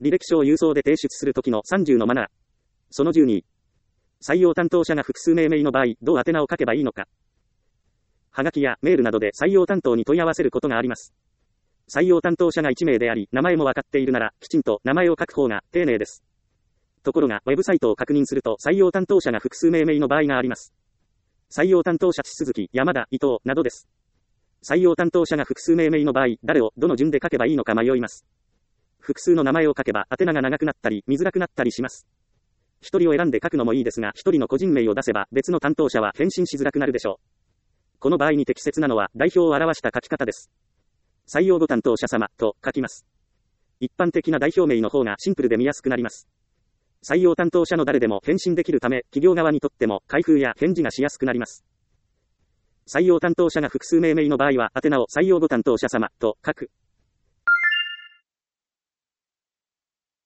履歴書を郵送で提出するときの30のマナー。その12。採用担当者が複数名の場合、どう宛名を書けばいいのか。はがきやメールなどで採用担当に問い合わせることがあります。採用担当者が1名であり、名前もわかっているなら、きちんと名前を書く方が丁寧です。ところが、ウェブサイトを確認すると、採用担当者が複数名の場合があります。採用担当者地続き、山田、伊藤、などです。採用担当者が複数名の場合、誰をどの順で書けばいいのか迷います。複数の名前を書けば、宛名が長くなったり、見づらくなったりします。一人を選んで書くのもいいですが、一人の個人名を出せば、別の担当者は返信しづらくなるでしょう。この場合に適切なのは、代表を表した書き方です。採用ご担当者様、と書きます。一般的な代表名の方がシンプルで見やすくなります。採用担当者の誰でも返信できるため、企業側にとっても開封や返事がしやすくなります。採用担当者が複数名の場合は、宛名を採用ご担当者様と書く。